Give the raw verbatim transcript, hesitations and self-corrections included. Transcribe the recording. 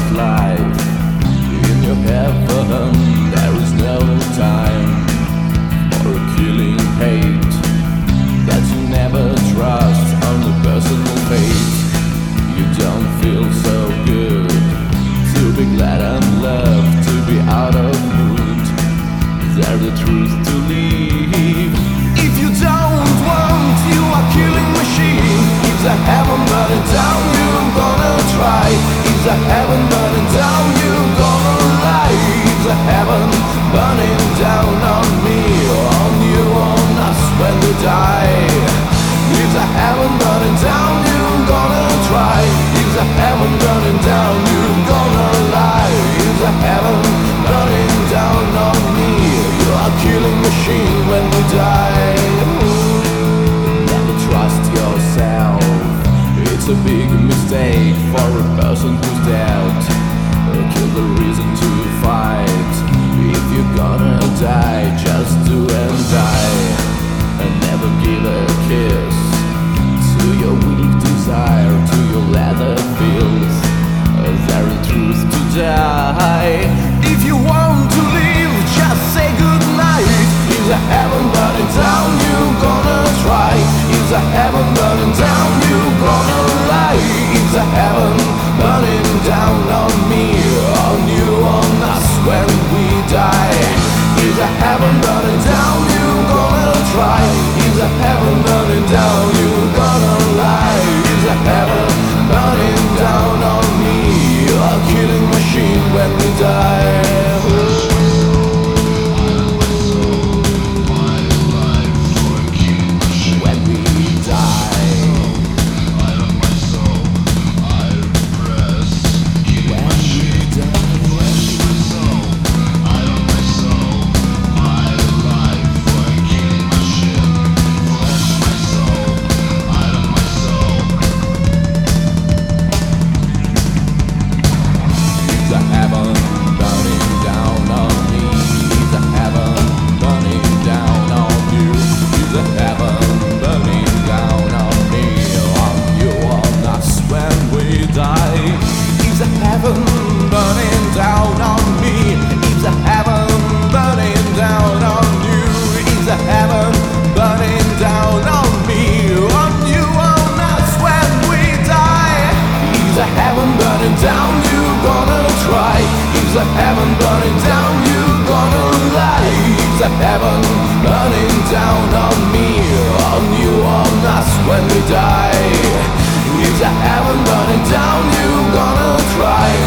of life. In your heaven there is no time for a killing hate that you never trust on the personal fate. You don't feel so good to be glad and loved, to be out of mood. There's the truth to live. If you don't want, you are killing machine. If the heaven burning down, you're gonna try. If the heaven burning down, you're gonna lie. If the heaven burning down on me, on you, on us when we die. If the heaven burning down, you're gonna try. If the heaven burning down, you're gonna lie. If the heaven burning down on me, you are killing machine when we die. Never trust yourself. It's a big mistake for a person who's dead. Kill the reason to fight. If you're gonna die, just do and die. And never give a kiss to your weak desire, to your leather feels. There is truth to die. If you want to live, just say goodnight. If the heaven burning down, you're gonna try. If the heaven burning down, you're gonna lie. If the heaven burning down on me, on you, on us when we die. If the heaven burning down, you're gonna try. If the heaven burning down, you're gonna lie. If the heaven burning down on me, you're a killing machine when we die. Down, you're gonna try. If the heaven burning down, you're gonna lie. If the heaven burning down on me, on you, on us when we die. If the heaven burning down, you're gonna try.